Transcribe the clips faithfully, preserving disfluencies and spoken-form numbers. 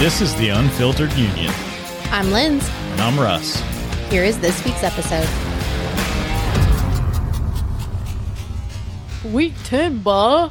This is the Unfiltered Union. I'm Linz. And I'm Russ. Here is this week's episode. Week ten, bah.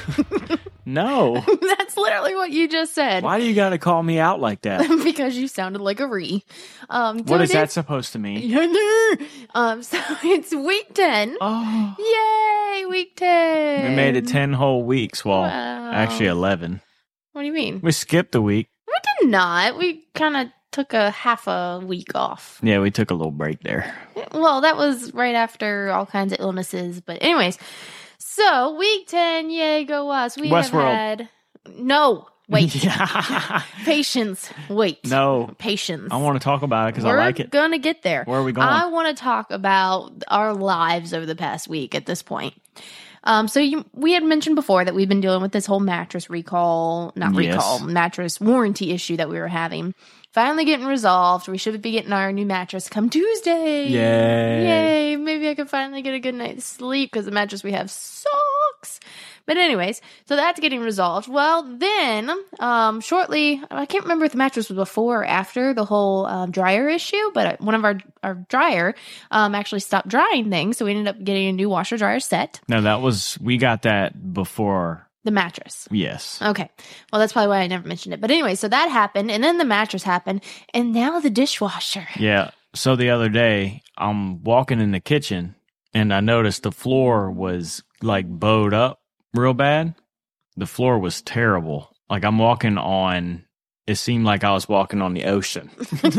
No. That's literally what you just said. Why do you got to call me out like that? Because you sounded like a re. Um, what is it, that supposed to mean? um, so it's week ten. Oh. Yay, week ten. We made it ten whole weeks. Well, Wow. actually eleven. What do you mean? We skipped a week. We did not. We kind of took a half a week off. Yeah, we took a little break there. Well, that was right after all kinds of illnesses. But anyways, so week ten, yay, go us. We Westworld. have had... No, wait. Yeah. Patience. Wait. No. Patience. I want to talk about it because I We're like it. going to get there. Where are we going? I want to talk about our lives over the past week at this point. Um, so you, we had mentioned before that we've been dealing with this whole mattress recall, not Yes. recall, mattress warranty issue that we were having. Finally getting resolved. We should be getting our new mattress come Tuesday. Yay. Yay. Maybe I can finally get a good night's sleep because the mattress we have sucks. But anyways, so that's getting resolved. Well, then, um, shortly, I can't remember if the mattress was before or after the whole um, dryer issue, but one of our, our dryer um, actually stopped drying things, so we ended up getting a new washer-dryer set. No, that was, we got that before. The mattress. Yes. Okay. Well, that's probably why I never mentioned it. But anyway, so that happened, and then the mattress happened, and now the dishwasher. Yeah. So the other day, I'm walking in the kitchen, and I noticed the floor was, like, bowed up real bad. The floor was terrible. Like, I'm walking on, it seemed like I was walking on the ocean.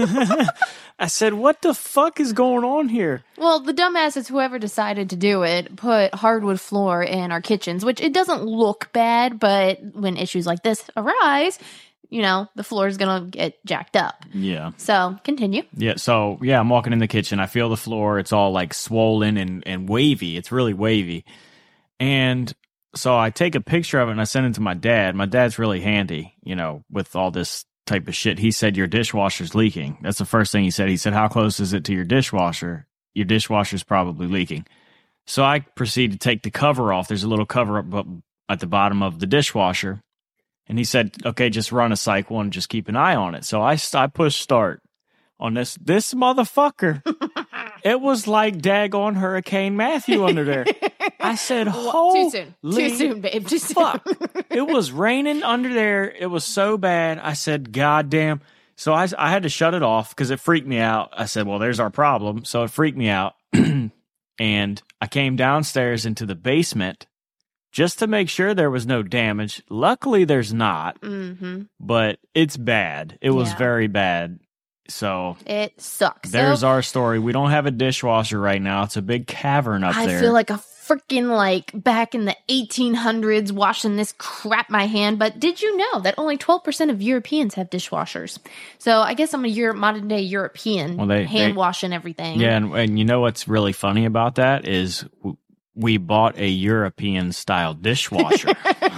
I said, what the fuck is going on here? Well, the dumbasses, whoever decided to do it, put hardwood floor in our kitchens, which it doesn't look bad, but when issues like this arise, you know, the floor is going to get jacked up. Yeah. So, continue. Yeah, so, yeah, I'm walking in the kitchen. I feel the floor. It's all, like, swollen and, and wavy. It's really wavy. And so I take a picture of it and I send it to my dad. My dad's really handy, you know, with all this type of shit. He said, your dishwasher's leaking. That's the first thing he said. He said, how close is it to your dishwasher? Your dishwasher's probably leaking. So I proceed to take the cover off. There's a little cover up at the bottom of the dishwasher. And he said, okay, just run a cycle and just keep an eye on it. So I, I push start on this. This motherfucker, it was like daggone Hurricane Matthew under there. I said, holy Too soon. Too soon, babe. Too soon. fuck. It was raining under there. It was so bad. I said, God damn. So I, I had to shut it off because it freaked me out. I said, well, there's our problem. So it freaked me out. And I came downstairs into the basement just to make sure there was no damage. Luckily, there's not. Mm-hmm. But it's bad. It was Yeah. very bad. So It sucks. there's so, our story. We don't have a dishwasher right now. It's a big cavern up I there. feel like a freaking like back in the eighteen hundreds washing this crap my hand. But did you know that only twelve percent of Europeans have dishwashers? So I guess I'm a Euro- modern day European, Well, they- hand they- washing everything. Yeah, and, and you know what's really funny about that is w- we bought a European style dishwasher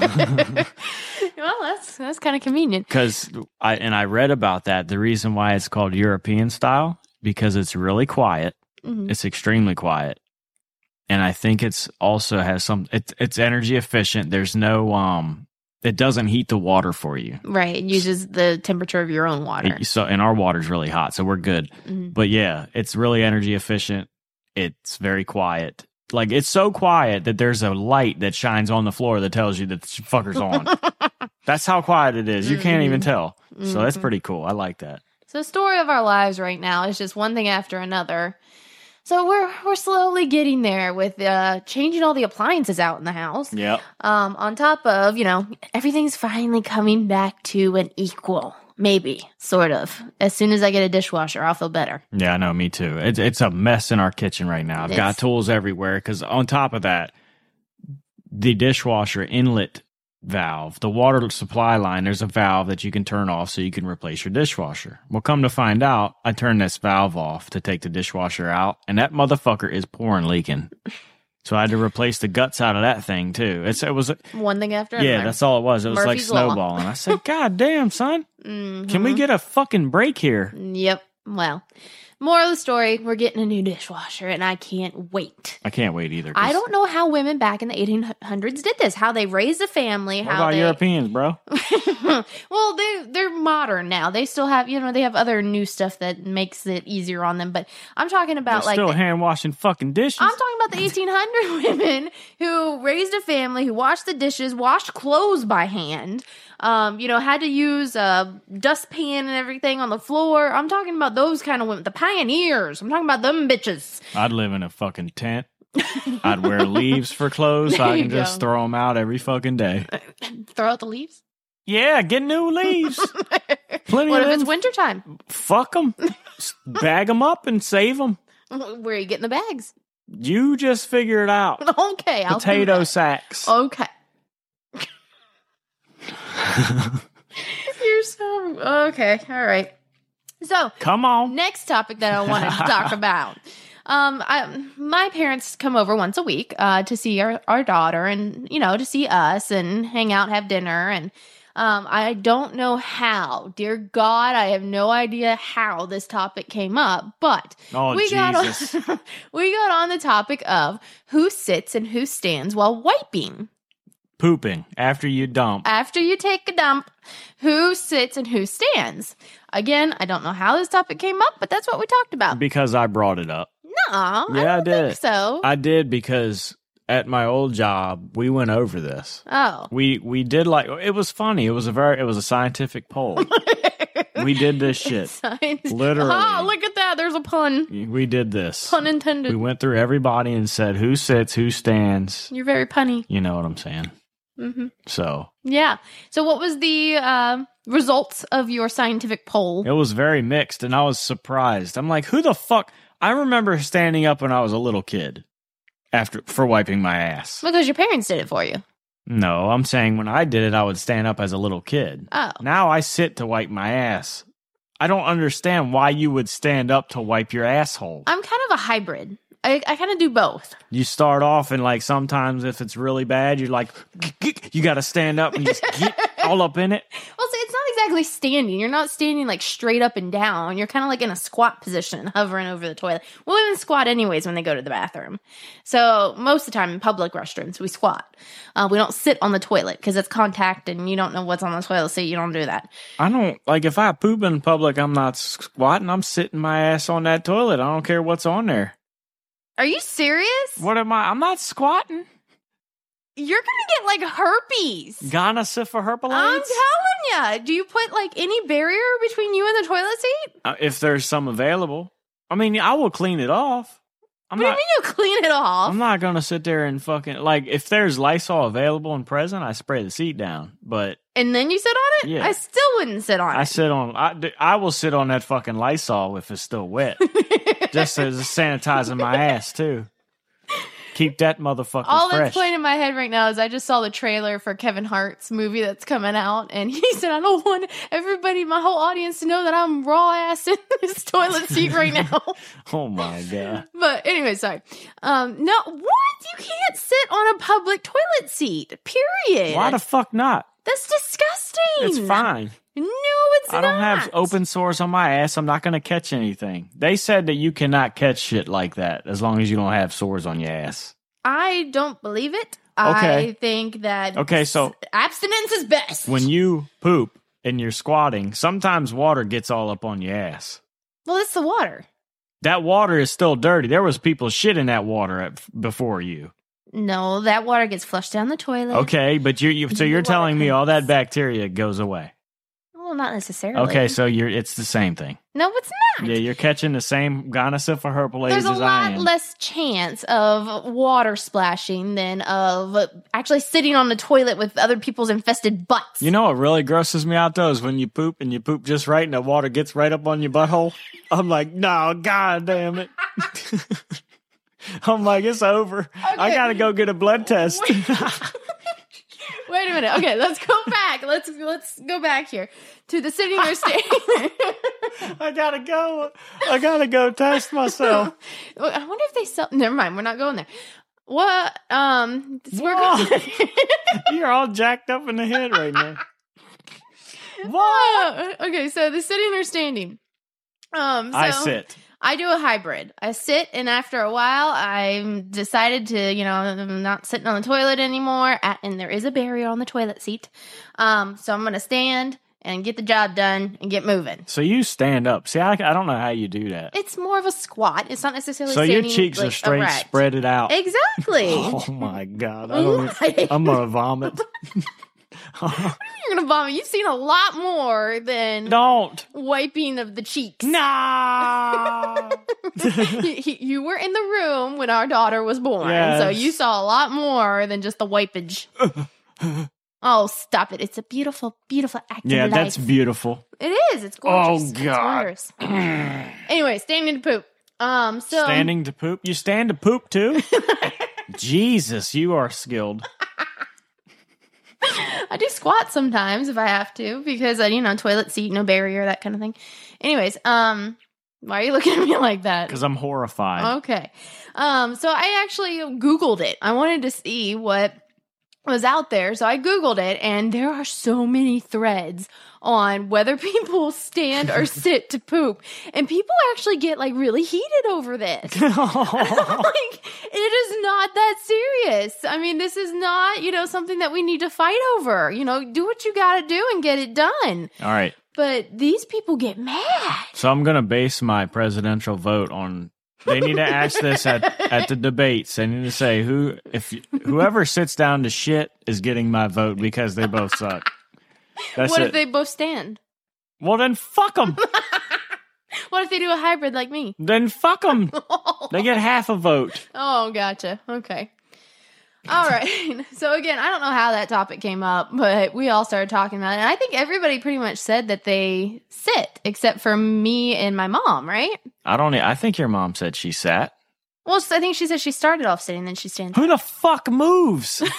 Well, that's that's kind of convenient. because I and I read about that. The reason why it's called European style because it's really quiet. Mhm. It's extremely quiet, and I think it's also has some. It's it's energy efficient. There's no um. It doesn't heat the water for you. Right. It uses the temperature of your own water. It- so and our water's really hot, so we're good. Mhm. But yeah, it's really energy efficient. It's very quiet. Like, it's so quiet that there's a light that shines on the floor that tells you that the fucker's on. That's how quiet it is. You can't even tell. So that's pretty cool. I like that. So the story of our lives right now is just one thing after another. So we're we're slowly getting there with uh, changing all the appliances out in the house. Yep. Um, on top of, you know, everything's finally coming back to an equal. Maybe, sort of. As soon as I get a dishwasher, I'll feel better. Yeah, I know. Me too. It's, it's a mess in our kitchen right now. I've It got is. tools everywhere because on top of that, the dishwasher inlet valve, the water supply line, there's a valve that you can turn off so you can replace your dishwasher. Well, come to find out, I turned this valve off to take the dishwasher out, and that motherfucker is pouring leaking. So I had to replace the guts out of that thing too. It's it was One thing after yeah, another. that's all it was. It was Murphy's like Law. snowballing. I said, God damn, son, Mhm. can we get a fucking break here? Yep. Well, Moral of the story, we're getting a new dishwasher, and I can't wait. I can't wait either. 'cause- I don't know how women back in the eighteen hundreds did this, how they raised a family. What how about they... Europeans, bro? Well, they, they're modern now. They still have, you know, they have other new stuff that makes it easier on them. But I'm talking about They're like... still the- hand washing fucking dishes. I'm talking about the eighteen hundred women who raised a family, who washed the dishes, washed clothes by hand, um, you know, had to use a dustpan and everything on the floor. I'm talking about those kind of women, the pioneers. I'm talking about them bitches. I'd live in a fucking tent. I'd wear leaves for clothes so There I you can just go. throw them out every fucking day. Throw out the leaves? Yeah, get new leaves. Plenty What of if it's them. wintertime? Fuck them. Bag them up and save them. Where are you getting the bags? You just figure it out. Okay, I'll do Potato that. sacks. Okay. You're so... Okay, all right. So, Come on. next topic that I wanted to talk about. Um, I, my parents come over once a week uh, to see our, our daughter and, you know, to see us and hang out, have dinner. And um, I don't know how. Dear God, I have no idea how this topic came up. But Oh, we, Jesus. got on, we got on the topic of who sits and who stands while wiping. Pooping after you dump. After you take a dump, who sits and who stands? Again, I don't know how this topic came up, but that's what we talked about. Because I brought it up. No, I Yeah, I don't did. think so. I did because at my old job, we went over this. oh. We we did like it was funny. It was a very it was a scientific poll. We did this shit. Science. Literally. Oh, look at that. There's a pun. We did this. Pun intended. We went through everybody and said who sits, who stands. You're very punny. You know what I'm saying? hmm So Yeah. So, what was the uh, results of your scientific poll? it was very mixed, and I was surprised. I'm like, who the fuck? I remember standing up when I was a little kid after for wiping my ass. Because your parents did it for you. No, I'm saying when I did it, I would stand up as a little kid. Oh. Now I sit to wipe my ass. I don't understand why you would stand up to wipe your asshole. I'm kind of a hybrid. I, I kind of do both. You start off and like sometimes if it's really bad, you're like, you got to stand up and just get all up in it. Well, so it's not exactly standing. You're not standing like straight up and down. You're kind of like in a squat position, hovering over the toilet. Well, women squat anyways when they go to the bathroom. So most of the time in public restrooms, we squat. Uh, we don't sit on the toilet because it's contact and you don't know what's on the toilet seat. You don't do that. I don't like if I poop in public, I'm not squatting. I'm sitting my ass on that toilet. I don't care what's on there. Are you serious? What am I? I'm not squatting. You're gonna get like herpes. Gonosyphoherpes? I'm telling you. Do you put like any barrier between you and the toilet seat? Uh, if there's some available. I mean, I will clean it off. I'm What do not. you mean you clean it off? I'm not gonna sit there and fucking like if there's Lysol available and present, I spray the seat down. But And then you sit on it? Yeah. I still wouldn't sit on I it. sit on. I, I will sit on that fucking Lysol if it's still wet, just as sanitizing my ass too. Keep that motherfucker All fresh. that's playing in my head right now is I just saw the trailer for Kevin Hart's movie that's coming out, and he said, I don't want everybody, my whole audience, to know that I'm raw ass in this toilet seat right now. Oh my god! But anyway, sorry. Um, no, what? You can't sit on a public toilet seat, period. Why the fuck not? That's disgusting. It's fine. No, it's I not. don't have open sores on my ass. I'm not going to catch anything. They said that you cannot catch shit like that as long as you don't have sores on your ass. I don't believe it. Okay. I think that Okay, so abstinence is best. when you poop and you're squatting, sometimes water gets all up on your ass. well, it's the water. That water is still dirty. There was people shit in that water at, before you. No, that water gets flushed down the toilet. Okay, but you, you so you're Water telling me all that comes- bacteria goes away. Well, not necessarily. Okay, so you're it's the same thing. No, it's not. Yeah, you're catching the same gonosyphoherpes There's a as I lot am. less chance of water splashing than of actually sitting on the toilet with other people's infested butts. You know what really grosses me out though is when you poop and you poop just right and the water gets right up on your butthole. I'm like, no, god damn it. I'm like, it's over. I Okay. gotta go get a blood test. Wait a minute. Okay, let's go back. Let's let's go back here to the sitting there standing. I gotta go. I gotta go test myself. I wonder if they sell. Never mind. We're not going there. What? Um, we're Whoa. going. You're all jacked up in the head right now. What? Okay, so the sitting or standing. Um, so I sit. I do a hybrid. I sit, and after a while, I decided to, you know, I'm not sitting on the toilet anymore, and there is a barrier on the toilet seat. Um, so I'm going to stand and get the job done and get moving. So you stand up. See, I, I don't know how you do that. It's more of a squat. It's not necessarily so standing, your cheeks like, are straight erect. spread out. Exactly. Oh, my God. I don't, I'm going to vomit. You're going to vomit. You've seen a lot more than Don't. wiping of the cheeks. No. you, you were in the room when our daughter was born, Yes. so you saw a lot more than just the wipage. Oh, stop it. It's a beautiful, beautiful act Yeah, of life. that's beautiful. It is. It's gorgeous. Oh, God. It's wondrous. Anyway, standing to poop. Um, so Standing to poop? You stand to poop, too? Jesus, you are skilled. I do squat sometimes if I have to because, uh, you know, toilet seat, no barrier, that kind of thing. Anyways, um, why are you looking at me like that? Because I'm horrified. Okay. Um, so I actually Googled it. I wanted to see what was out there. So I Googled it, and there are so many threads on whether people stand or sit to poop. And people actually get like really heated over this. Like, it is not that serious. I mean, this is not, you know, something that we need to fight over. You know, do what you got to do and get it done. All right. But these people get mad. So I'm going to base my presidential vote on. They need to ask this at, at the debates. They need to say who if whoever sits down to shit is getting my vote because they both suck. That's What it. if they both stand? Well, then fuck them. What if they do a hybrid like me? Then fuck them. They get half a vote. Oh, gotcha. Okay. All right. So again, I don't know how that topic came up, but we all started talking about it. And I think everybody pretty much said that they sit, except for me and my mom, right? I don't. I think your mom said she sat. Well, I think she said she started off sitting, then she stands. Who the fuck moves? What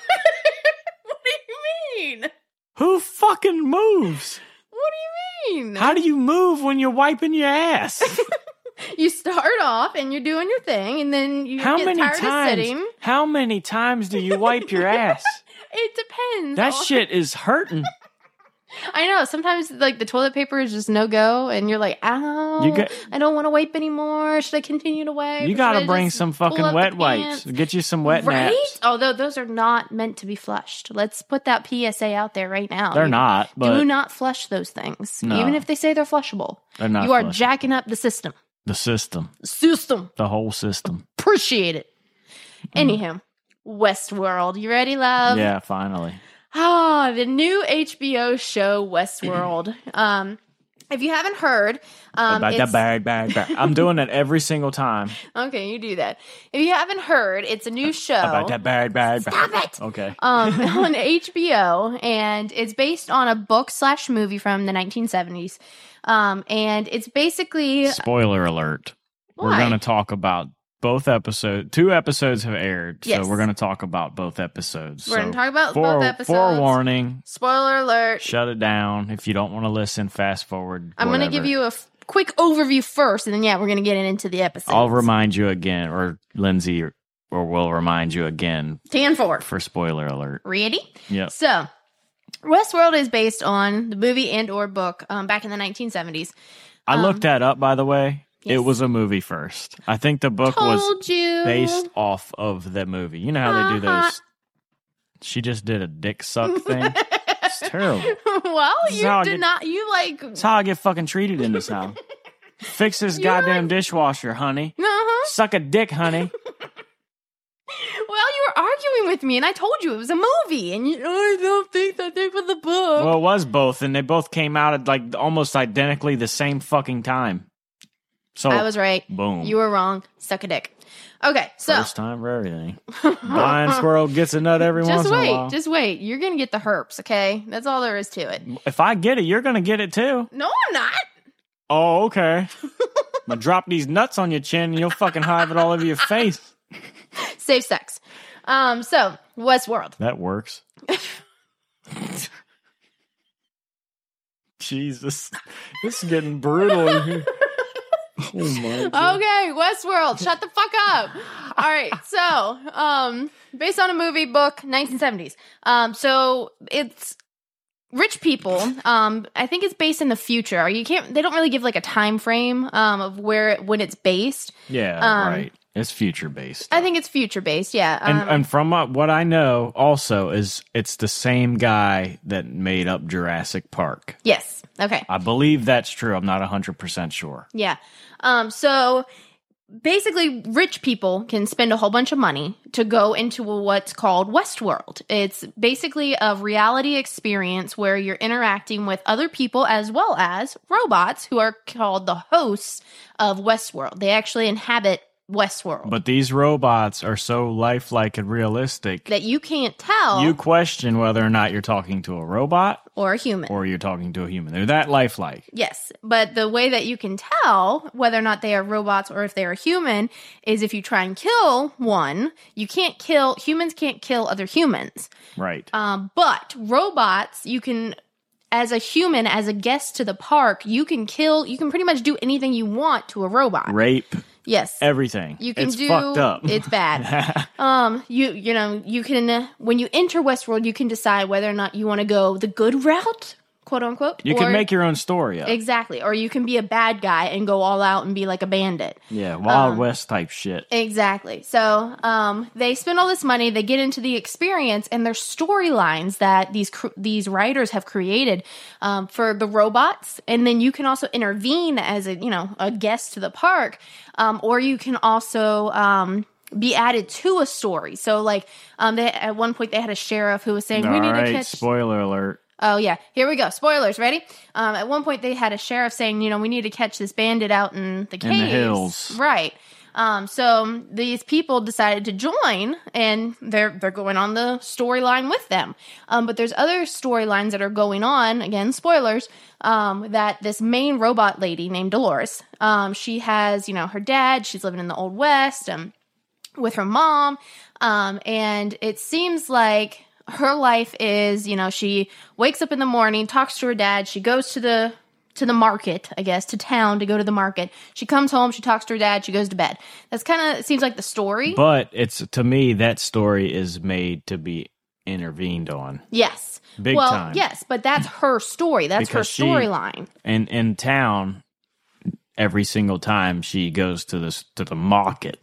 do you mean? Who fucking moves? What do you mean? How do you move when you're wiping your ass? You start off and you're doing your thing, and then you How get many tired times? of sitting. How many times do you wipe your ass? It depends. That on- shit is hurting. I know. Sometimes, like, the toilet paper is just no go, and you're like, ow, You got- I don't want to wipe anymore. Should I continue to wipe? You Or got should to I bring just some pull fucking up wet the wipes. pants? Get you some wet Right? naps. Although those are not meant to be flushed. Let's put that P S A out there right now. They're You not, but Do not flush those things, No. even if they say they're flushable. they're not. You are flush. jacking up the system. the system, System. the whole system. Appreciate it. Anywho, Westworld. You ready, love? Yeah, finally. Ah, the new H B O show Westworld. um, if you haven't heard, um, About it's, that bag, bag, bag. I'm doing it every single time. okay, you do that. If you haven't heard, it's a new show. About that bag, bag, bag. Stop it. Okay. um, on H B O, and it's based on a book slash movie from the nineteen seventies. Um, and it's basically Spoiler alert. We're Why? going to talk about both episodes. Two episodes have aired, Yes. so we're going to talk about both episodes. We're so gonna talk about fore- both episodes. Forewarning. spoiler alert. Shut it down. If you don't want to listen, fast forward. I'm going to whatever. give you a f- quick overview first, and then yeah, we're going to get into the episode. I'll remind you again, or Lindsay, or, or will remind you again ten four. for spoiler alert. Ready? Yep. So, Westworld is based on the movie and or book um, back in the nineteen seventies. I Um, looked that up, by the way. It yes. was a movie first. I think the book Told was you. based off of the movie. You know how they do Uh-huh. those. She just did a dick suck thing. It's terrible. Well, This is you how I did get- not. You like. That's how I get fucking treated in this house. Fix this You're goddamn like- dishwasher, honey. Uh-huh. Suck a dick, honey. Well, you were arguing with me, and I told you it was a movie, and you, oh, I don't think that thing was the book. Well, it was both, and they both came out at like almost identically the same fucking time. So I was right. boom. You were wrong. Suck a dick. Okay, so First time for everything. Blind squirrel gets a nut every once just in a wait, while. just wait. You're gonna get the herps, okay? That's all there is to it. If I get it, you're gonna get it too. No, I'm not. Oh, okay. I'm gonna drop these nuts on your chin and you'll fucking have it all over your face. Safe sex. Um, so Westworld. That works. Jesus. This is getting brutal in here. Oh my God. Okay, Westworld. Shut the fuck up. All right, so um, based on a movie book, nineteen seventies. Um, so it's rich people, um, I think it's based in the future. You can't. They don't really give like a time frame um, of where when it's based. Yeah, Um, right. It's future based. I think it's future based. Yeah. Um, And and from uh, what I know, also is it's the same guy that made up Jurassic Park. yes. Okay. I believe that's true. I'm not one hundred percent sure. Yeah. Um, so basically, rich people can spend a whole bunch of money to go into what's called Westworld. It's basically a reality experience where you're interacting with other people as well as robots who are called the hosts of Westworld. They actually inhabit Westworld. But these robots are so lifelike and realistic. that you can't tell You question whether or not you're talking to a robot or a human. or you're talking to a human. They're that lifelike. Yes, but the way that you can tell whether or not they are robots or if they are human is if you try and kill one, you can't kill, humans can't kill other humans. Right. Um, but robots, you can, as a human, as a guest to the park, you can kill, you can pretty much do anything you want to a robot. Rape. Yes. Everything. You can it's do, fucked up. It's bad. um, you you know you can uh, when you enter Westworld, you can decide whether or not you want to go the good route, quote unquote. You or, can make your own story up. exactly, or you can be a bad guy and go all out and be like a bandit. Yeah, Wild Um, West type shit. Exactly. So um, they spend all this money, they get into the experience, and there's storylines that these cr- these writers have created um, for the robots, and then you can also intervene as a you know a guest to the park, um, or you can also um, be added to a story. So like um, they, at one point they had a sheriff who was saying, "We All need right, to catch." spoiler alert. Oh, yeah. Here we go. Spoilers. Ready? Um, at one point, they had a sheriff saying, you know, we need to catch this bandit out in the caves. In the hills. Right. Um, so these people decided to join, and they're they're going on the storyline with them. Um, but there's other storylines that are going on, again, spoilers, um, that this main robot lady named Dolores, um, she has, you know, her dad, she's living in the Old West, um, with her mom, um, and it seems like her life is, you know, she wakes up in the morning, talks to her dad, she goes to the to the market, I guess, to town to go to the market. She comes home, she talks to her dad, she goes to bed. That's kind of seems like the story. But it's to me that story is made to be intervened on. Yes. Big well, time. yes, but that's her story. That's Because her she- storyline. And in town, every single time she goes to this to the market,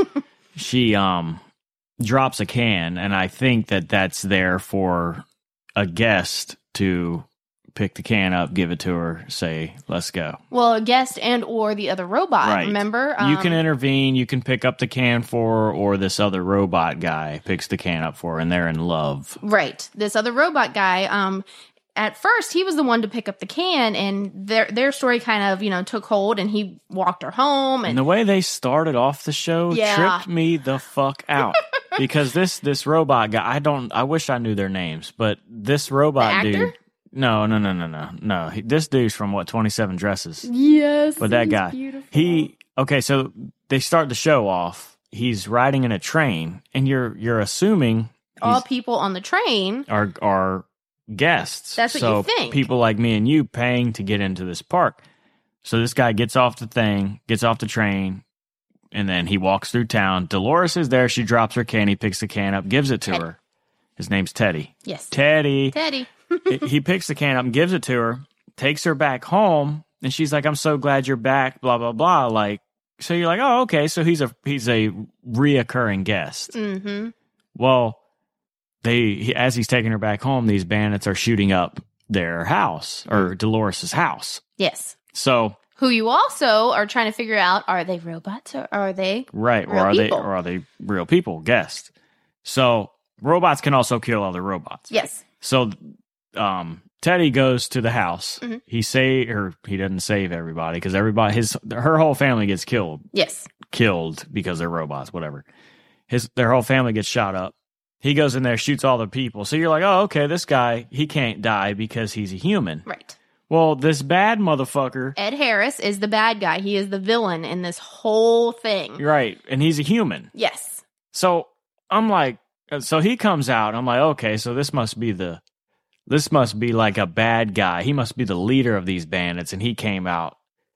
she um drops a can, and I think that that's there for a guest to pick the can up, give it to her, say, let's go. Well, a guest and or the other robot, Right. remember? you can Um, intervene, you can pick up the can for her, or this other robot guy picks the can up for her, and they're in love. Right. This other robot guy, um, at first he was the one to pick up the can, and their their story kind of, you know, took hold, and he walked her home, And and the way they started off the show Yeah. tripped me the fuck out. Because this this robot guy, I don't, I wish I knew their names, but this robot The actor? dude, no, no, no, no, no, no. He, this dude's from what twenty-seven Dresses, yes, but that he's guy, beautiful. he okay. So they start the show off. He's riding in a train, and you're you're assuming all he's- people on the train. are are guests. That's what so you think. People like me and you paying to get into this park. So this guy gets off the thing, gets off the train, and then he walks through town. Dolores is there. She drops her can. He picks the can up, gives it to Teddy. her. His name's Teddy. Yes, Teddy. Teddy. he he picks the can up and gives it to her, takes her back home, and she's like, I'm so glad you're back, blah, blah, blah. Like, so you're like, oh, okay. So he's a he's a reoccurring guest. Mm-hmm. Well, they he, as he's taking her back home, these bandits are shooting up their house or Dolores's house. Yes. So Who you also are trying to figure out: are they robots or are they? right, or Real are people. they or are they real people? Guests. So robots can also kill other robots. Yes. So um, Teddy goes to the house. Mhm. He say or he doesn't save everybody because everybody his her whole family gets killed Yes. killed because they're robots. Whatever. His their whole family gets shot up. He goes in there, shoots all the people. So you're like, oh, okay, this guy, he can't die because he's a human. Right. Well, this bad motherfucker, Ed Harris is the bad guy. He is the villain in this whole thing. you're right, and he's a human. Yes. So I'm like, so he comes out. I'm like, okay, so this must be the, this must be like a bad guy. He must be the leader of these bandits, and he came out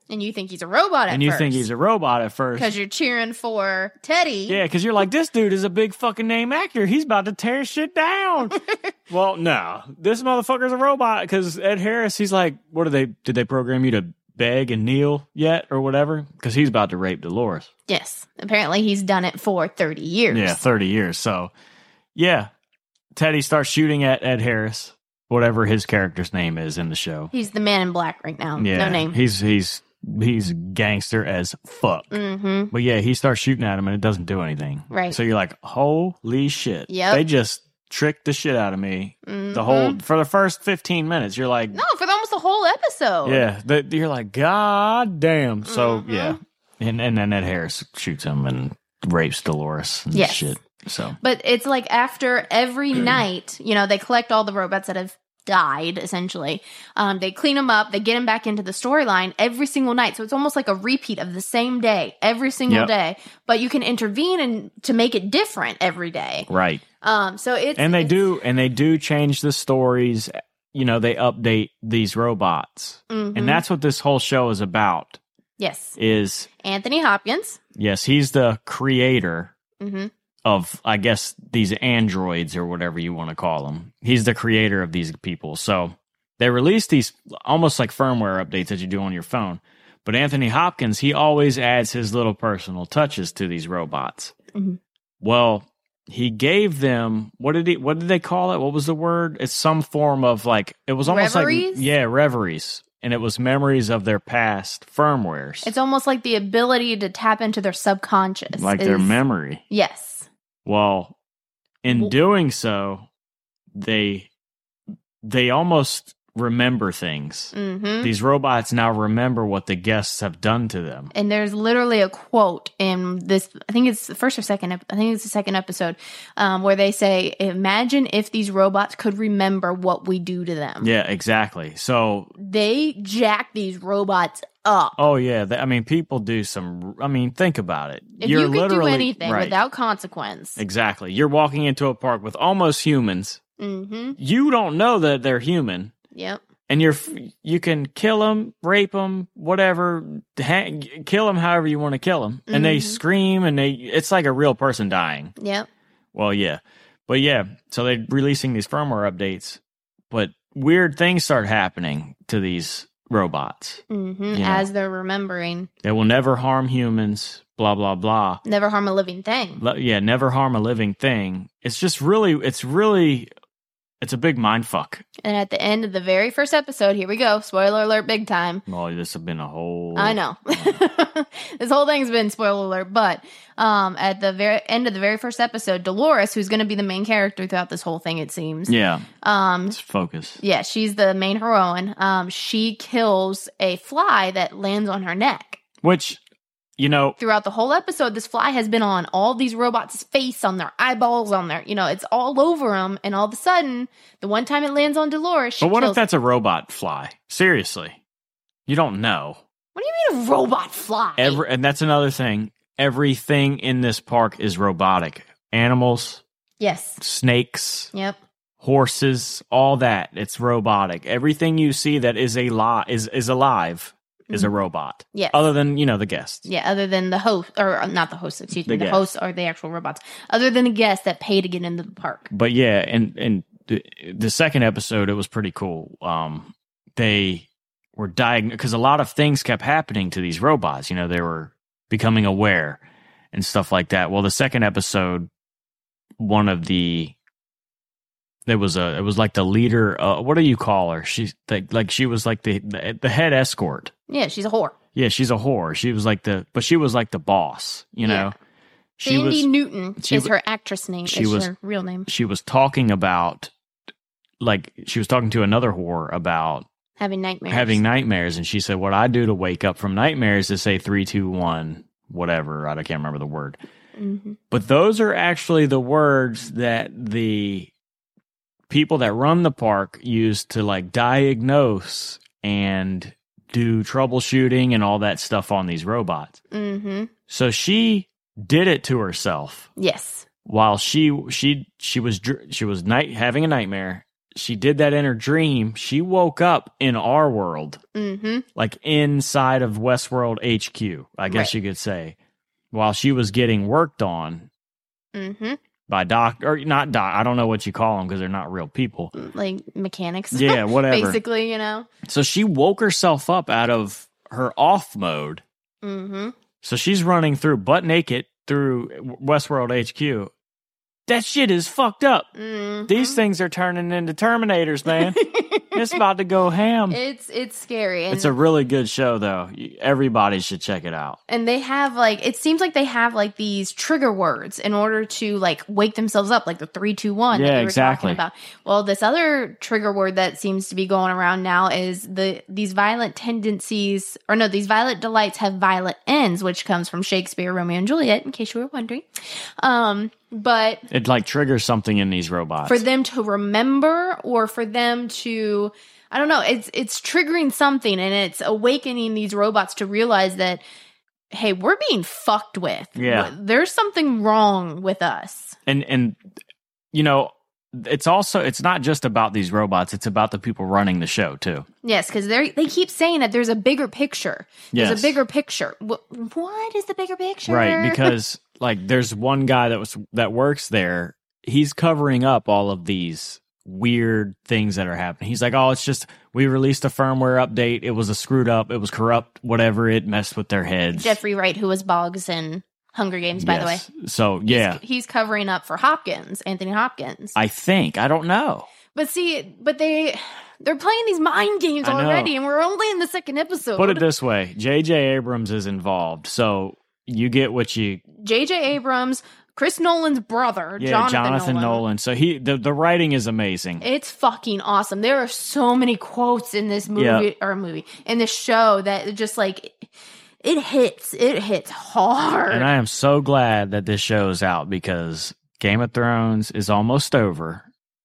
And you think he's a robot at and you first. think he's a robot at first. Because you're cheering for Teddy. Yeah, because you're like, this dude is a big fucking name actor. He's about to tear shit down. Well, no. This motherfucker's a robot because Ed Harris, he's like, what do they, did they program you to beg and kneel yet or whatever? Because he's about to rape Dolores. Yes. Apparently he's done it for thirty years. Yeah, thirty years. So, yeah. Teddy starts shooting at Ed Harris, whatever his character's name is in the show. He's the man in black right now. Yeah, No name. He's, he's, he's gangster as fuck. Mm-hmm. But yeah, he starts shooting at him and it doesn't do anything. Right. So you're like, holy shit. Yep. They just tricked the shit out of me. Mm-hmm. The whole, for the first fifteen minutes, you're like, No, for almost the whole episode. yeah, the, you're like, God damn. So Mhm. yeah. And, and then Ed Harris shoots him and rapes Dolores and Yes. shit. So But it's like after every night, you know, they collect all the robots that have died, essentially. Um, they clean them up. They get them back into the storyline every single night. So it's almost like a repeat of the same day every single Yep. day. But you can intervene and to make it different every day. right. Um, so it's And they it's- do, and they do change the stories. You know, they update these robots. Mhm. And that's what this whole show is about. Yes, Is Anthony Hopkins. yes, he's the creator hmm of, I guess, these androids or whatever you want to call them. He's the creator of these people. So they release these almost like firmware updates that you do on your phone. But Anthony Hopkins, he always adds his little personal touches to these robots. Mhm. Well, he gave them, what did he, what did they call it? What was the word? It's some form of like, it was almost Reveries? like, yeah, reveries. And it was memories of their past firmwares. It's almost like the ability to tap into their subconscious. like their is- memory. Yes. Well, in Well- doing so, they they almost remember things. hmm These robots now remember what the guests have done to them. And there's literally a quote in this, I think it's the first or second, ep- I think it's the second episode, um, where they say, imagine if these robots could remember what we do to them. Yeah, exactly. So, They jack these robots up. oh yeah, th- I mean, people do some. I mean, think about it. if You're you could do literally anything right. without consequence. Exactly. You're walking into a park with almost humans. Mm-hmm. You don't know that they're human. Yep. And you're f- you can kill them, rape them, whatever, hang, kill them however you want to kill them, and they Mhm. scream and they it's like a real person dying. Yep. Well, yeah, but yeah, so they're releasing these firmware updates, but weird things start happening to these robots. Mm-hmm. You know. As they're remembering, They will never harm humans. Blah blah blah. never harm a living thing. Le- Yeah, never harm a living thing. It's just really, it's really, it's a big mind fuck. And at the end of the very first episode, here we go. Spoiler alert, big time. Well, this has been a whole. I know. This whole thing's been spoiler alert, but um, at the very end of the very first episode, Dolores, who's going to be the main character throughout this whole thing, it seems. Yeah, Um, let's focus. yeah, she's the main heroine. Um, she kills a fly that lands on her neck. Which, you know, Throughout the whole episode, this fly has been on all these robots' face, on their eyeballs, on their, you know, it's all over them. And all of a sudden, the one time it lands on Dolores, she but what if kills that's a robot fly? Seriously, you don't know. What do you mean a robot fly? Every, and that's another thing. Everything in this park is robotic. Animals, Yes. snakes, Yep. horses, all that. It's robotic. Everything you see that is a li- is is alive is a Mhm. robot. Yes. Other than, you know, the guests. Yeah, other than the host, or uh, not the host, excuse me, The the, guests. hosts are the actual robots. Other than the guests that pay to get into the park. But yeah, and and the, the second episode, it was pretty cool. Um, they were diagnosed because a lot of things kept happening to these robots. You know, they were becoming aware and stuff like that. Well, the second episode, one of the there was a it was like the leader. Uh, what do you call her? She's like like she was like the the, the head escort. Yeah, she's a whore. Yeah, she's a whore. She was like the, but she was like the boss. You know, Yeah. she Sandy was Newton she is wa- her actress name. she is was- her real name. she was talking about like she was talking to another whore about Having nightmares. having nightmares, and she said, "What I do to wake up from nightmares is say three, two, one, whatever. I can't remember the word." hmm But those are actually the words that the people that run the park use to like diagnose and do troubleshooting and all that stuff on these robots. hmm So she did it to herself Yes. while she she she was dr- she was night having a nightmare. she did that in her dream. She woke up in our world, Mm-hmm. like inside of Westworld H Q, I guess Right. you could say, while she was getting worked on Mm-hmm. by doc or not doc. I don't know what you call them because they're not real people. Like mechanics. Yeah, whatever. Basically, you know. So she woke herself up out of her off mode. Mm-hmm. So she's running through butt naked through Westworld H Q. That shit is fucked up. Mm-hmm. These things are turning into Terminators, man. It's about to go ham. It's it's scary. And, It's a really good show, though. Everybody should check it out. and they have like it seems like they have like these trigger words in order to like wake themselves up, like the three, two, one. Yeah, that you were exactly. Talking about. Well, this other trigger word that seems to be going around now is the these violent tendencies, or no, these violent delights have violent ends, which comes from Shakespeare, Romeo and Juliet. In case you were wondering, um, but It like triggers something in these robots. for them to remember or for them to I don't know, it's it's triggering something and it's awakening these robots to realize that hey, we're being fucked with. Yeah. There's something wrong with us. and and you know, it's also it's not just about these robots. It's about the people running the show too. Yes, because they they keep saying that there's a bigger picture. There's Yes. a bigger picture. What, what is the bigger picture? Right, because like there's one guy that was that works there. He's covering up all of these weird things that are happening. He's like, "Oh, it's just we released a firmware update. It was a screwed up. It was corrupt. Whatever. It messed with their heads." Jeffrey Wright, who was Boggs in Hunger Games, by the way. Yes. So yeah, He's, he's covering up for Hopkins, Anthony Hopkins. I think I don't know. But see, but they they're playing these mind games I know. already, and we're only in the second episode. Put it this way: J J Abrams is involved, so you get what you J J Abrams, Chris Nolan's brother, yeah, Jonathan, Jonathan Nolan. Nolan. So he the the writing is amazing. It's fucking awesome. There are so many quotes in this movie Yeah. or movie in this show that just like it hits. It hits hard. And I am so glad that this show is out because Game of Thrones is almost over.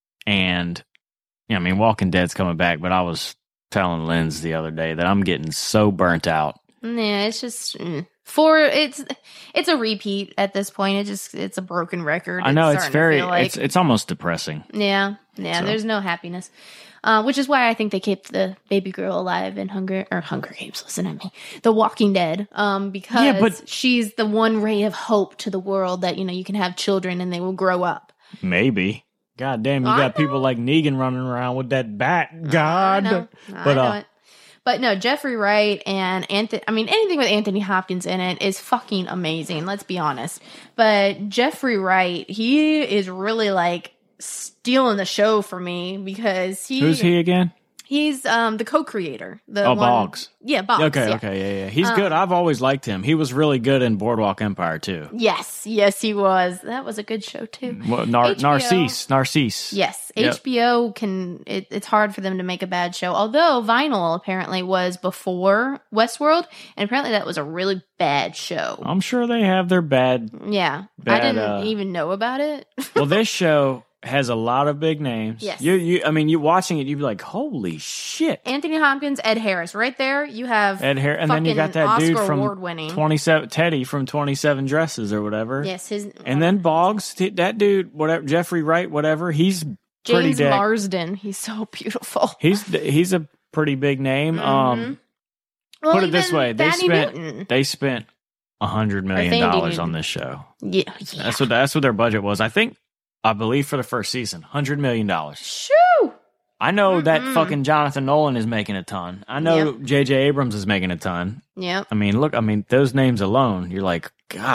And, you know, I mean, Walking Dead's coming back, but I was telling Linz the other day that I'm getting so burnt out. Yeah, it's just mm. for it's it's a repeat at this point. It just it's a broken record. I know it's starting to very, feel like. it's it's almost depressing. Yeah, yeah. So- There's no happiness, uh, which is why I think they kept the baby girl alive in Hunger or Hunger Games. Listen to me, The Walking Dead, um, because Yeah, but- she's the one ray of hope to the world that you know you can have children and they will grow up. Maybe. God damn, you I got know. people like Negan running around with that bat. God. I know, I But, know uh, it. But no, Jeffrey Wright and Anthony, I mean, anything with Anthony Hopkins in it is fucking amazing. Let's be honest. But Jeffrey Wright, he is really like stealing the show for me because he, Who's he again? he's um the co-creator. The Oh, one, Boggs. Yeah, Boggs. Okay, yeah. okay, yeah, yeah. He's Um, good. I've always liked him. He was really good in Boardwalk Empire, too. Yes, yes, he was. That was a good show too. Well, Nar- H B O. Narcisse. Narcisse. Yes, Yep. H B O can. It, it's hard for them to make a bad show. Although Vinyl apparently was before Westworld, and apparently that was a really bad show. I'm sure they have their bad. Yeah, I Bad, didn't uh, even know about it. Well, this show has a lot of big names. Yes. You, you. I mean, you watching it, you'd be like, "Holy shit!" Anthony Hopkins, Ed Harris, right there. You have Ed Harris, and then you got fucking that dude Oscar from award-winning. twenty-seven, Teddy from twenty-seven Dresses or whatever. Yes, his And then Boggs, t- that dude, whatever, Jeffrey Wright, whatever. He's pretty James dead. Marsden. He's so beautiful. He's he's a pretty big name. Um, Well, put it this even way: they Thaddeus spent Newton. they spent a hundred million Thandie dollars Newton. on this show. Yeah, yeah. That's what that's what their budget was. I think, I believe for the first season, hundred million dollars. Shoo! I know that Mm-mm. fucking Jonathan Nolan is making a ton. I know J J Abrams is making a ton. Yep, I mean, look, I mean, those names alone, you're like,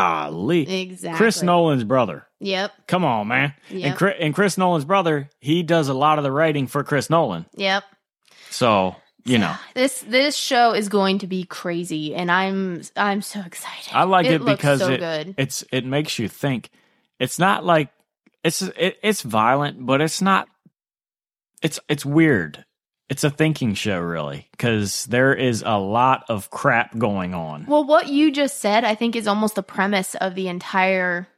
golly. exactly. Chris Nolan's brother. Yep, Come on, man. Yep. And, Chris, and Chris Nolan's brother, he does a lot of the writing for Chris Nolan. yep. So, you know, This this show is going to be crazy, and I'm I'm so excited. I like it, looks because so it, good. it's it makes you think. It's not like it's it, it's violent, but it's not. It's it's weird. It's a thinking show, really, because there is a lot of crap going on. Well, what you just said, I think, is almost the premise of the entire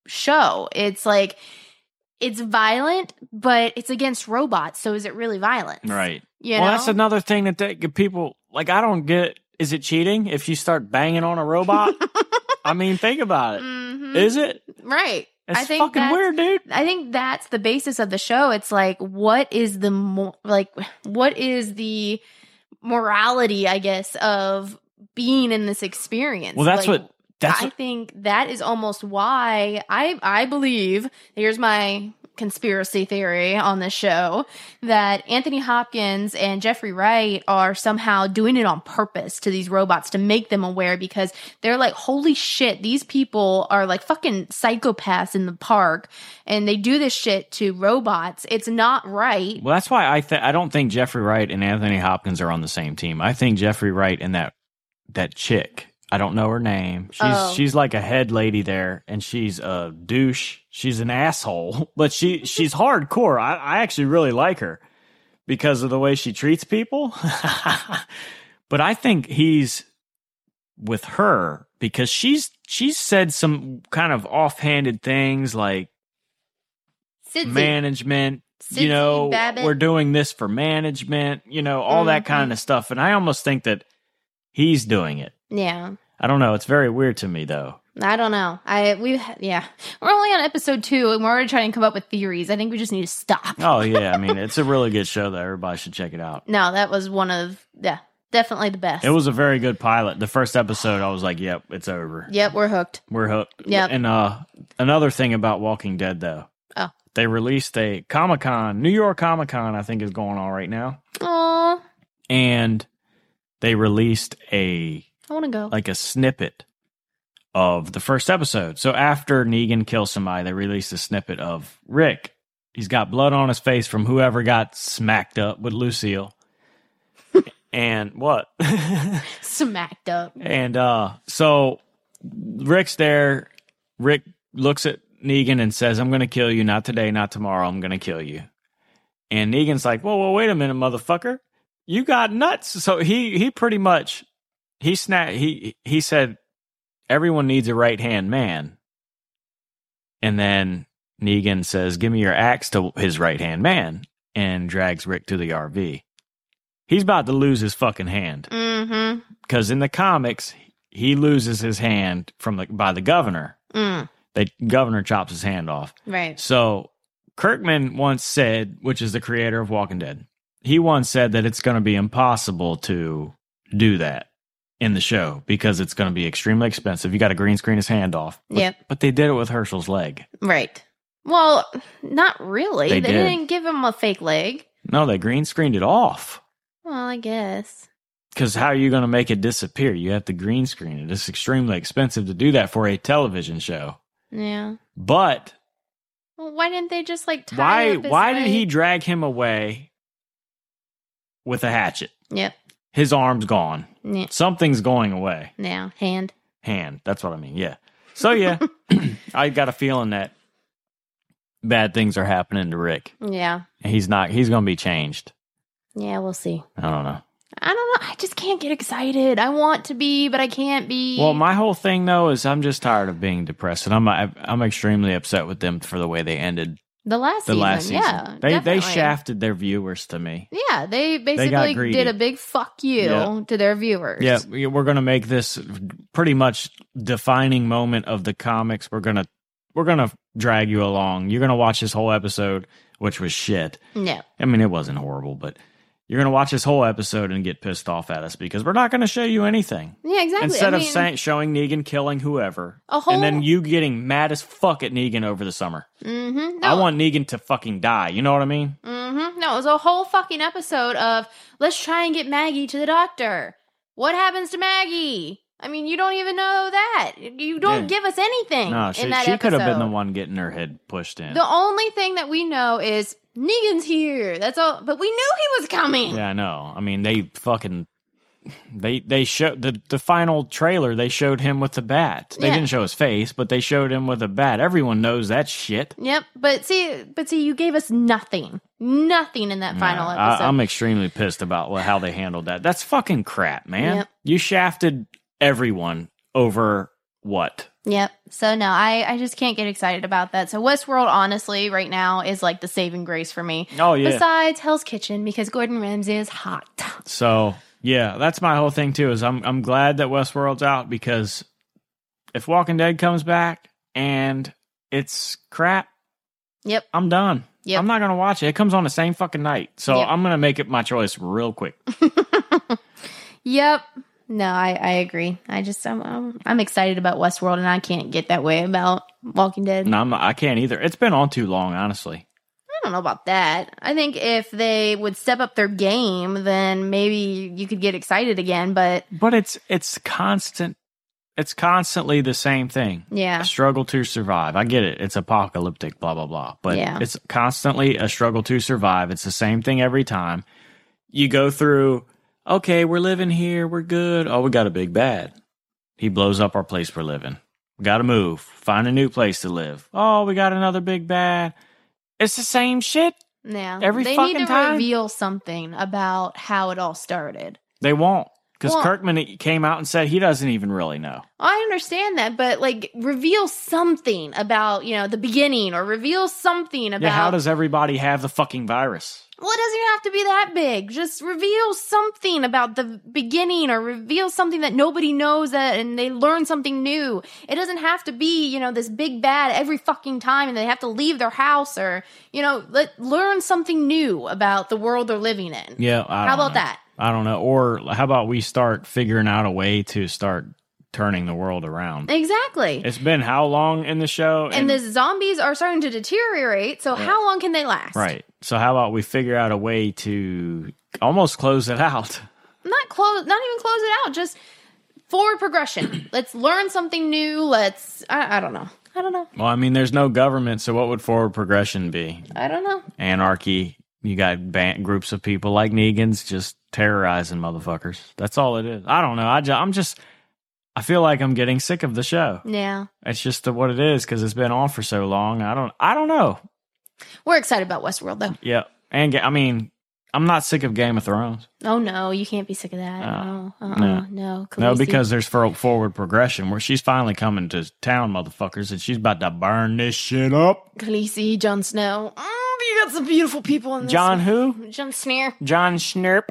show. It's like it's violent, but it's against robots. So is it really violent? Right. You well, know? that's another thing that they, people like. I don't get. Is it cheating if you start banging on a robot? I mean, think about it. Mhm. Is it? Right. It's I think fucking that's- weird, dude. I think that's the basis of the show. It's like, what is the mo- like, what is the morality, I guess, of being in this experience? Well, that's Like, what that's I what, think that is almost why I I believe, here's my conspiracy theory on this show, that Anthony Hopkins and Jeffrey Wright are somehow doing it on purpose to these robots to make them aware, because they're like, holy shit, these people are like fucking psychopaths in the park and they do this shit to robots. It's not right. well, that's why I th- I don't think Jeffrey Wright and Anthony Hopkins are on the same team. I think Jeffrey Wright and that that chick, I don't know her name. She's Oh. she's like a head lady there, and she's a douche. She's an asshole, but she she's hardcore. I, I actually really like her because of the way she treats people. But I think he's with her because she's she's said some kind of offhanded things like Sidzy. management. Sidzy, You know, Babbitt. we're doing this for management. You know, all that kind Mhm. of stuff. And I almost think that he's doing it. Yeah. I don't know. It's very weird to me, though. I don't know. I we yeah. We're only on episode two and we're already trying to come up with theories. I think we just need to stop. Oh yeah, I mean it's a really good show, though. Everybody should check it out. No, that was one of yeah, definitely the best. It was a very good pilot. The first episode, I was like, "Yep, it's over. Yep, we're hooked. We're hooked." Yep. And uh, another thing about Walking Dead, though, Oh. they released a Comic Con, New York Comic Con, I think is going on right now, Oh, and they released a I want to go. like a snippet of the first episode. So after Negan kills somebody, they released a snippet of Rick. He's got blood on his face from whoever got smacked up with Lucille. And what? Smacked up. And uh so Rick's there. Rick looks at Negan and says, I'm gonna kill you, not today, not tomorrow, I'm gonna kill you. And Negan's like, whoa, whoa, wait a minute, motherfucker. You got nuts. So he he pretty much he snapped he he said everyone needs a right hand man. And then Negan says, give me your axe to his right hand man, and drags Rick to the R V. He's about to lose his fucking hand. Mm-hmm. Because in the comics, he loses his hand from the by the governor. Mm. The governor chops his hand off. Right. So Kirkman once said, which is the creator of Walking Dead, he once said that it's going to be impossible to do that in the show because it's going to be extremely expensive. You got to green screen his hand off. But, Yep. But they did it with Herschel's leg. Right. Well, not really. They They, did. didn't give him a fake leg. No, they green screened it off. Well, I guess. Because how are you going to make it disappear? You have to green screen it. It's extremely expensive to do that for a television show. Yeah. But Well, why didn't they just like tie why up his why did leg? he drag him away with a hatchet? Yep. His arm's gone. Yeah. Something's going away. Now hand. Hand. That's what I mean. Yeah. So yeah, I got a feeling that bad things are happening to Rick. Yeah. And he's not. He's going to be changed. Yeah. We'll see. I don't know. I don't know. I just can't get excited. I want to be, but I can't be. Well, my whole thing though is I'm just tired of being depressed, and I'm I'm extremely upset with them for the way they ended the last the season. last season. Yeah. they definitely. they shafted their viewers to me. Yeah. They got basically greedy. did a big fuck you Yeah. to their viewers. Yeah, we- we're gonna make this pretty much defining moment of the comics. We're gonna we're gonna drag you along. You're gonna watch this whole episode, which was shit. Yeah. I mean, it wasn't horrible, but you're gonna watch this whole episode and get pissed off at us because we're not gonna show you anything. Yeah. Exactly. Instead I of mean, saying, showing Negan killing whoever, A whole- and then you getting mad as fuck at Negan over the summer. Mm-hmm. I want Negan to fucking die. You know what I mean? Mm-hmm. No, it was a whole fucking episode of let's try and get Maggie to the doctor. What happens to Maggie? I mean, you don't even know that. You don't Yeah. give us anything No, she, in that she could have been episode. the one getting her head pushed in. The only thing that we know is Negan's here. That's all. But we knew he was coming. Yeah, I know. I mean, they fucking they they showed the the final trailer. They showed him with the bat. They Yeah. didn't show his face, but they showed him with a bat. Everyone knows that shit. Yep. But see, but see, you gave us nothing, nothing in that final Yeah, episode. I, I'm extremely pissed about wh- how they handled that. That's fucking crap, man. Yep. You shafted everyone over what? Yep. So no, I, I just can't get excited about that. So Westworld, honestly, right now is like the saving grace for me. Oh yeah. Besides Hell's Kitchen, because Gordon Ramsay is hot. So yeah, that's my whole thing too. Is I'm I'm glad that Westworld's out because if Walking Dead comes back and it's crap. Yep. I'm done. Yep. I'm not going to watch it. It comes on the same fucking night. So Yep. I'm going to make it my choice real quick. Yep. No, I, I agree. I just, I'm, I'm, I'm excited about Westworld, and I can't get that way about Walking Dead. No, I'm not, I can't either. It's been on too long, honestly. I don't know about that. I think if they would step up their game, then maybe you could get excited again, but But it's it's constant. It's constantly the same thing. yeah. A struggle to survive. I get it. It's apocalyptic, blah, blah, blah. But Yeah. it's constantly a struggle to survive. It's the same thing every time. You go through, okay, we're living here. We're good. Oh, we got a big bad. He blows up our place we're living. We got to move. Find a new place to live. Oh, we got another big bad. It's the same shit. Yeah. Every they fucking need to time. reveal something about how it all started. They won't. Because Well- Kirkman came out and said he doesn't even really know. I understand that, but like reveal something about, you know, the beginning, or reveal something about Yeah, how does everybody have the fucking virus? Well, it doesn't even have to be that big. Just reveal something about the beginning, or reveal something that nobody knows that, and they learn something new. It doesn't have to be, you know, this big bad every fucking time and they have to leave their house, or, you know, let learn something new about the world they're living in. Yeah, I don't How about know. that? I don't know. Or how about we start figuring out a way to start turning the world around? Exactly. It's been how long in the show? And the zombies are starting to deteriorate, so how long can they last? Right. So how about we figure out a way to almost close it out? Not close, not even close it out, just forward progression. Let's learn something new. Let's, I, I don't know. I don't know. Well, I mean, there's no government, so what would forward progression be? I don't know. Anarchy. You got band, groups of people like Negans just terrorizing motherfuckers. That's all it is. I don't know. I ju- I'm just, I feel like I'm getting sick of the show. Yeah. It's just the, what it is because it's been on for so long. I don't, I don't know. We're excited about Westworld, though. Yeah. And ga- I mean, I'm not sick of Game of Thrones. Oh, no, you can't be sick of that. Uh, no, uh-uh, no. no. No, Khaleesi. because there's for forward progression where she's finally coming to town, motherfuckers, and she's about to burn this shit up. Khaleesi, Jon Snow. Oh, you got some beautiful people in this. John who? Jon Sneer. John Snurp.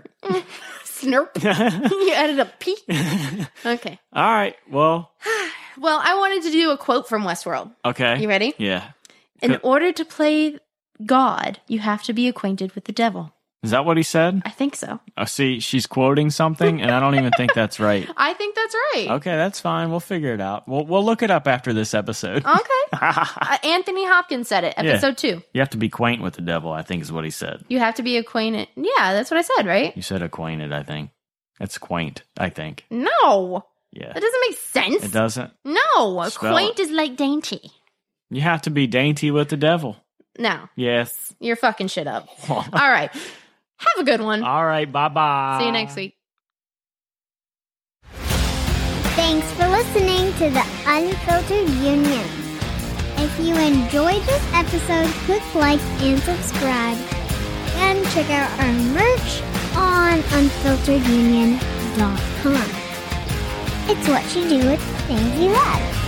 Snurp. You added a P. Okay. All right. Well, Well, I wanted to do a quote from Westworld. okay. You ready? Yeah. In Could- order to play God, you have to be acquainted with the devil. Is that what he said? I think so. Oh, see, she's quoting something, and I don't even think that's right. I think that's right. Okay, that's fine. We'll figure it out. We'll we'll look it up after this episode. Okay. Uh, Anthony Hopkins said it, Yeah. episode two. You have to be quaint with the devil, I think is what he said. You have to be acquainted. Yeah, that's what I said, right? You said acquainted, I think. It's quaint, I think. No. Yeah. That doesn't make sense. It doesn't. No. Spell Quaint it. is like dainty. You have to be dainty with the devil. No. Yes. You're fucking shit up. All right. Have a good one. All right, bye-bye. See you next week. Thanks for listening to the Unfiltered Union. If you enjoyed this episode, click like and subscribe. And check out our merch on unfiltered union dot com. It's what you do with things you love.